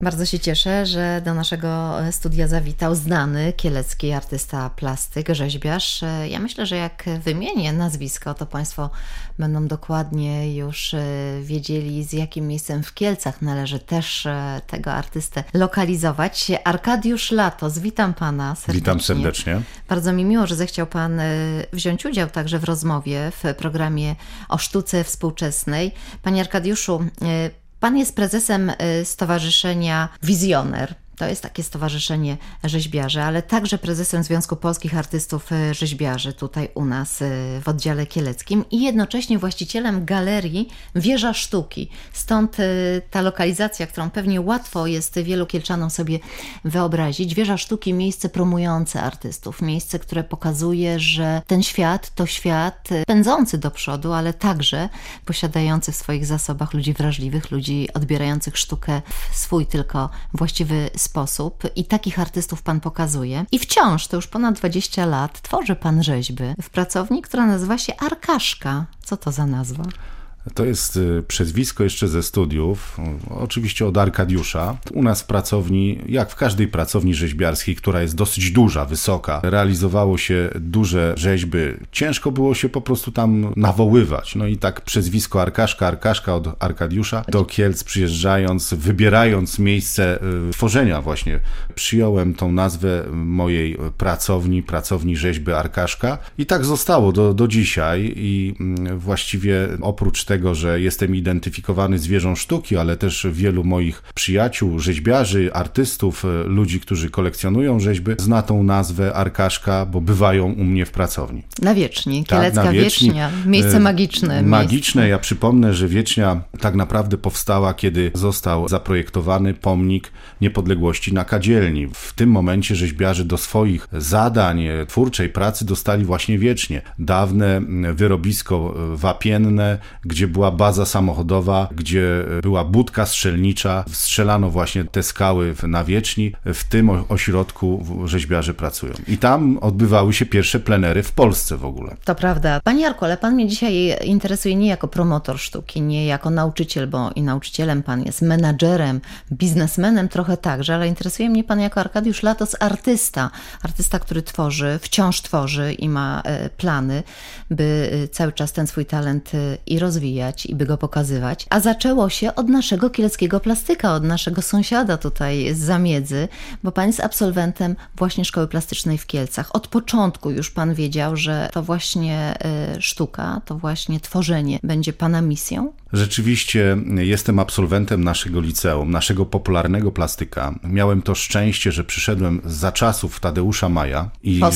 Bardzo się cieszę, że do naszego studia zawitał znany kielecki artysta plastyk, rzeźbiarz. Ja myślę, że jak wymienię nazwisko, to Państwo będą dokładnie już wiedzieli, z jakim miejscem w Kielcach należy też tego artystę lokalizować. Arkadiusz Latos, witam Pana serdecznie. Witam serdecznie. Bardzo mi miło, że zechciał Pan wziąć udział także w rozmowie w programie o sztuce współczesnej. Panie Arkadiuszu, Pan jest prezesem Stowarzyszenia Wizjoner. To jest takie stowarzyszenie rzeźbiarzy, ale także prezesem Związku Polskich Artystów Rzeźbiarzy tutaj u nas w oddziale kieleckim i jednocześnie właścicielem galerii Wieża Sztuki. Stąd ta lokalizacja, którą pewnie łatwo jest wielu kielczanom sobie wyobrazić. Wieża Sztuki, miejsce promujące artystów, miejsce, które pokazuje, że ten świat to świat pędzący do przodu, ale także posiadający w swoich zasobach ludzi wrażliwych, ludzi odbierających sztukę w swój tylko właściwy sposób i takich artystów Pan pokazuje. I wciąż, to już ponad 20 lat, tworzy Pan rzeźby w pracowni, która nazywa się Arkaszka. Co to za nazwa? To jest przezwisko jeszcze ze studiów, oczywiście od Arkadiusza. U nas w pracowni, jak w każdej pracowni rzeźbiarskiej, która jest dosyć duża, wysoka, realizowało się duże rzeźby. Ciężko było się po prostu tam nawoływać. No i tak przezwisko Arkaszka od Arkadiusza. Do Kielc przyjeżdżając, wybierając miejsce tworzenia właśnie, przyjąłem tą nazwę mojej pracowni rzeźby Arkaszka. I tak zostało do dzisiaj i właściwie oprócz tego, że jestem identyfikowany z Wieżą Sztuki, ale też wielu moich przyjaciół, rzeźbiarzy, artystów, ludzi, którzy kolekcjonują rzeźby, zna tą nazwę Arkaszka, bo bywają u mnie w pracowni. Na Wiecznie, kielecka Wiecznia, miejsce magiczne. Magiczne, ja przypomnę, że Wiecznia tak naprawdę powstała, kiedy został zaprojektowany pomnik niepodległości na Kadzielni. W tym momencie rzeźbiarze do swoich zadań twórczej pracy dostali właśnie Wiecznię. Dawne wyrobisko wapienne, gdzie była baza samochodowa, gdzie była budka strzelnicza. Strzelano właśnie te skały na Wieczni. W tym ośrodku rzeźbiarze pracują. I tam odbywały się pierwsze plenery w Polsce w ogóle. To prawda. Panie Jarku, ale Pan mnie dzisiaj interesuje nie jako promotor sztuki, nie jako nauczyciel, bo i nauczycielem Pan jest, menadżerem, biznesmenem trochę także, ale interesuje mnie Pan jako Arkadiusz Latos, artysta, który tworzy, wciąż tworzy i ma plany, by cały czas ten swój talent i rozwijać, i by go pokazywać. A zaczęło się od naszego kieleckiego plastyka, od naszego sąsiada tutaj z Zamiedzy, bo Pan jest absolwentem właśnie Szkoły Plastycznej w Kielcach. Od początku już Pan wiedział, że to właśnie sztuka, to właśnie tworzenie będzie Pana misją? Rzeczywiście jestem absolwentem naszego liceum, naszego popularnego plastyka. Miałem to szczęście, że przyszedłem za czasów Tadeusza Maja.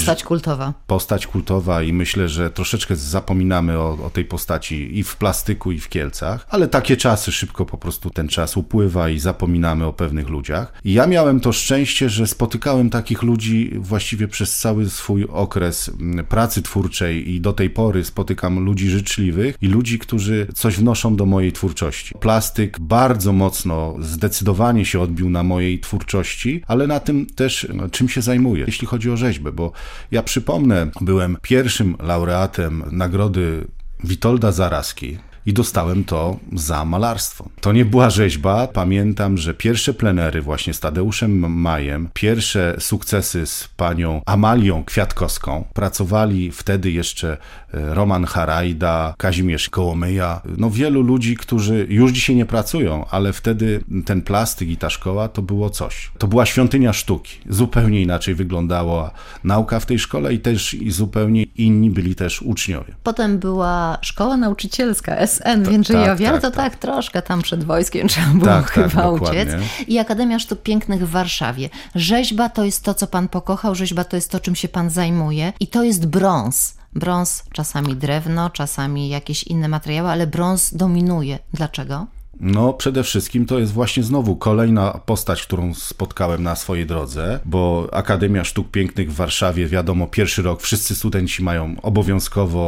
Postać kultowa i myślę, że troszeczkę zapominamy o tej postaci i w plastyku, i w Kielcach, ale takie czasy, szybko po prostu ten czas upływa i zapominamy o pewnych ludziach. I ja miałem to szczęście, że spotykałem takich ludzi właściwie przez cały swój okres pracy twórczej i do tej pory spotykam ludzi życzliwych i ludzi, którzy coś wnoszą do mojej twórczości. Plastyk bardzo mocno, zdecydowanie się odbił na mojej twórczości, ale na tym też, czym się zajmuję, jeśli chodzi o rzeźbę, bo ja przypomnę, byłem pierwszym laureatem nagrody Witolda Zaraski i dostałem to za malarstwo. To nie była rzeźba. Pamiętam, że pierwsze plenery właśnie z Tadeuszem Majem, pierwsze sukcesy z panią Amalią Kwiatkowską, pracowali wtedy jeszcze Roman Harajda, Kazimierz Kołomyja, wielu ludzi, którzy już dzisiaj nie pracują, ale wtedy ten plastyk i ta szkoła to było coś. To była świątynia sztuki. Zupełnie inaczej wyglądała nauka w tej szkole i też zupełnie inni byli też uczniowie. Potem była szkoła nauczycielska SN w Jędrzejowie, to tak troszkę tam przed wojskiem trzeba było chyba uciec. I Akademia Sztuk Pięknych w Warszawie. Rzeźba to jest to, co Pan pokochał, rzeźba to jest to, czym się Pan zajmuje i to jest brąz. Brąz, czasami drewno, czasami jakieś inne materiały, ale brąz dominuje. Dlaczego? Przede wszystkim to jest właśnie znowu kolejna postać, którą spotkałem na swojej drodze, bo Akademia Sztuk Pięknych w Warszawie, wiadomo, pierwszy rok wszyscy studenci mają obowiązkowo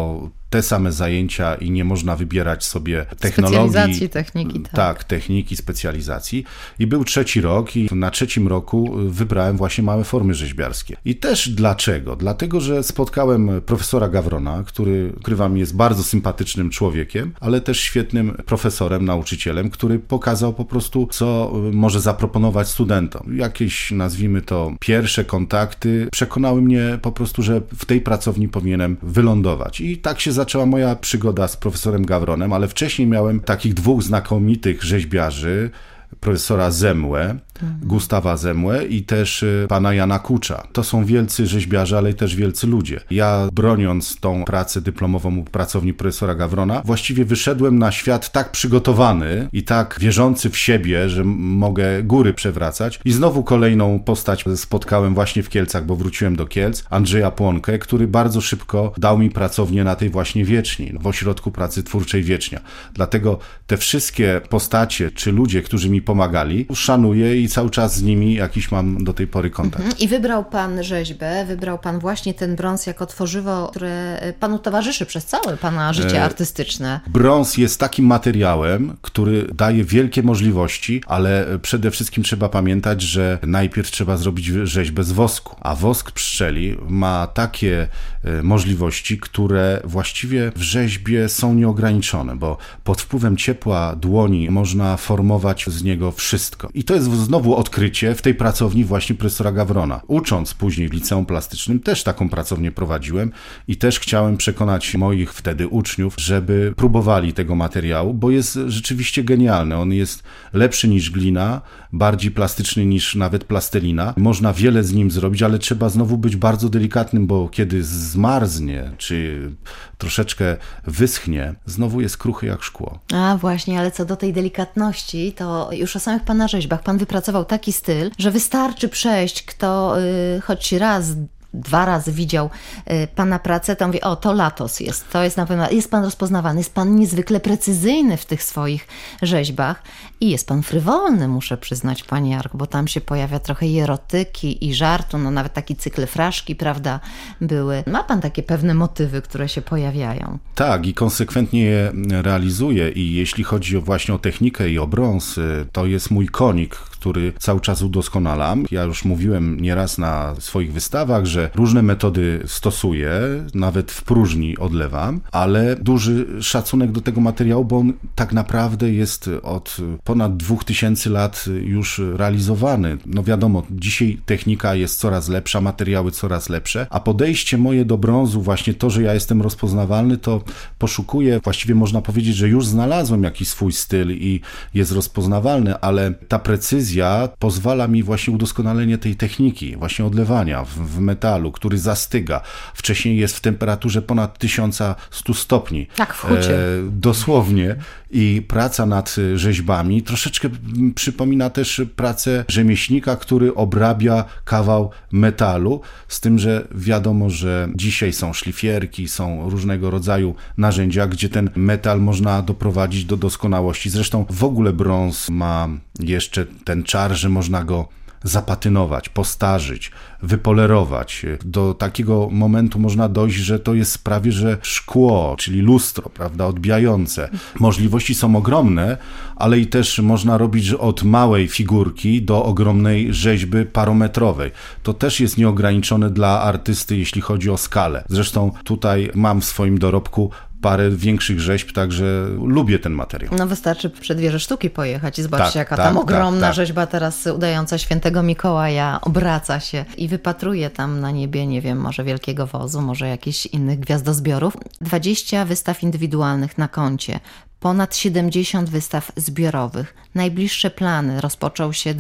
te same zajęcia i nie można wybierać sobie technologii. Specjalizacji, techniki. Tak, techniki, specjalizacji. I był 3. rok i na 3. roku wybrałem właśnie małe formy rzeźbiarskie. I też dlaczego? Dlatego, że spotkałem profesora Gawrona, który, ukrywam, jest bardzo sympatycznym człowiekiem, ale też świetnym profesorem, nauczycielem, który pokazał po prostu, co może zaproponować studentom. Jakieś, nazwijmy to, pierwsze kontakty przekonały mnie po prostu, że w tej pracowni powinienem wylądować. I tak się zaczęła moja przygoda z profesorem Gawronem, ale wcześniej miałem takich 2 znakomitych rzeźbiarzy, profesora Zemłę, Gustawa Zemłę i też pana Jana Kucza. To są wielcy rzeźbiarze, ale też wielcy ludzie. Ja, broniąc tą pracę dyplomową u pracowni profesora Gawrona, właściwie wyszedłem na świat tak przygotowany i tak wierzący w siebie, że mogę góry przewracać. I znowu kolejną postać spotkałem właśnie w Kielcach, bo wróciłem do Kielc, Andrzeja Płonkę, który bardzo szybko dał mi pracownię na tej właśnie Wieczni, w Ośrodku Pracy Twórczej Wiecznia. Dlatego te wszystkie postacie czy ludzie, którzy mi pomagali, szanuję i cały czas z nimi jakiś mam do tej pory kontakt. I wybrał pan rzeźbę, wybrał pan właśnie ten brąz jako tworzywo, które panu towarzyszy przez całe pana życie artystyczne. Brąz jest takim materiałem, który daje wielkie możliwości, ale przede wszystkim trzeba pamiętać, że najpierw trzeba zrobić rzeźbę z wosku, a wosk pszczeli ma takie możliwości, które właściwie w rzeźbie są nieograniczone, bo pod wpływem ciepła dłoni można formować z niego wszystko. I to jest znowu odkrycie w tej pracowni właśnie profesora Gawrona. Ucząc później w liceum plastycznym też taką pracownię prowadziłem i też chciałem przekonać moich wtedy uczniów, żeby próbowali tego materiału, bo jest rzeczywiście genialny. On jest lepszy niż glina, bardziej plastyczny niż nawet plastelina. Można wiele z nim zrobić, ale trzeba znowu być bardzo delikatnym, bo kiedy zmarznie, czy troszeczkę wyschnie, znowu jest kruchy jak szkło. A właśnie, ale co do tej delikatności, to już o samych pana rzeźbach pan wypracował taki styl, że wystarczy przejść, kto choć raz, 2 razy widział pana pracę, to mówi, o, to Latos jest, to jest na pewno, jest pan rozpoznawany, jest pan niezwykle precyzyjny w tych swoich rzeźbach i jest pan frywolny, muszę przyznać, panie Jarku, bo tam się pojawia trochę i erotyki i żartu, no nawet taki cykl fraszki, prawda, były. Ma pan takie pewne motywy, które się pojawiają. Tak, i konsekwentnie je realizuję i jeśli chodzi właśnie o technikę i o brąz, to jest mój konik, który cały czas udoskonalam. Ja już mówiłem nieraz na swoich wystawach, że różne metody stosuję, nawet w próżni odlewam, ale duży szacunek do tego materiału, bo on tak naprawdę jest od ponad 2000 lat już realizowany. No wiadomo, dzisiaj technika jest coraz lepsza, materiały coraz lepsze, a podejście moje do brązu, właśnie to, że ja jestem rozpoznawalny, to poszukuję, właściwie można powiedzieć, że już znalazłem jakiś swój styl i jest rozpoznawalny, ale ta precyzja pozwala mi właśnie udoskonalenie tej techniki, właśnie odlewania w metalu, który zastyga. Wcześniej jest w temperaturze ponad 1100 stopni. Tak, w hucie. Dosłownie. I praca nad rzeźbami troszeczkę przypomina też pracę rzemieślnika, który obrabia kawał metalu, z tym, że wiadomo, że dzisiaj są szlifierki, są różnego rodzaju narzędzia, gdzie ten metal można doprowadzić do doskonałości. Zresztą w ogóle brąz ma jeszcze ten czar, że można go zapatynować, postarzyć, wypolerować. Do takiego momentu można dojść, że to jest prawie że szkło, czyli lustro, prawda, odbijające. Możliwości są ogromne, ale i też można robić od małej figurki do ogromnej rzeźby parometrowej. To też jest nieograniczone dla artysty, jeśli chodzi o skalę. Zresztą tutaj mam w swoim dorobku parę większych rzeźb, także lubię ten materiał. No wystarczy przed Wieżę Sztuki pojechać i zobaczcie, jaka tam ogromna rzeźba teraz udająca świętego Mikołaja obraca się i wypatruje tam na niebie, nie wiem, może wielkiego wozu, może jakichś innych gwiazdozbiorów. 20 wystaw indywidualnych na koncie, ponad 70 wystaw zbiorowych. Najbliższe plany. Rozpoczął się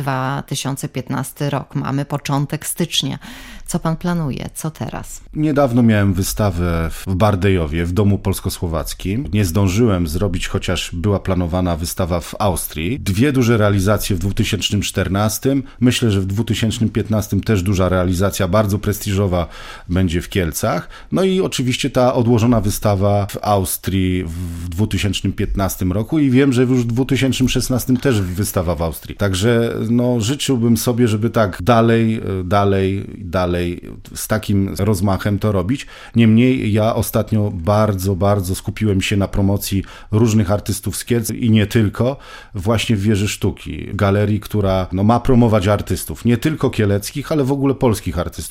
2015 rok. Mamy początek stycznia. Co pan planuje? Co teraz? Niedawno miałem wystawę w Bardejowie, w Domu Polsko-Słowackim. Nie zdążyłem zrobić, chociaż była planowana wystawa w Austrii. 2 duże realizacje w 2014. Myślę, że w 2015 też duża realizacja, bardzo prestiżowa będzie w Kielcach. No i oczywiście ta odłożona wystawa w Austrii w 2015 2015 roku i wiem, że już w 2016 też wystawa w Austrii. Także życzyłbym sobie, żeby tak dalej z takim rozmachem to robić. Niemniej ja ostatnio bardzo skupiłem się na promocji różnych artystów z Kielc i nie tylko, właśnie w Wieży Sztuki, galerii, która ma promować artystów, nie tylko kieleckich, ale w ogóle polskich artystów.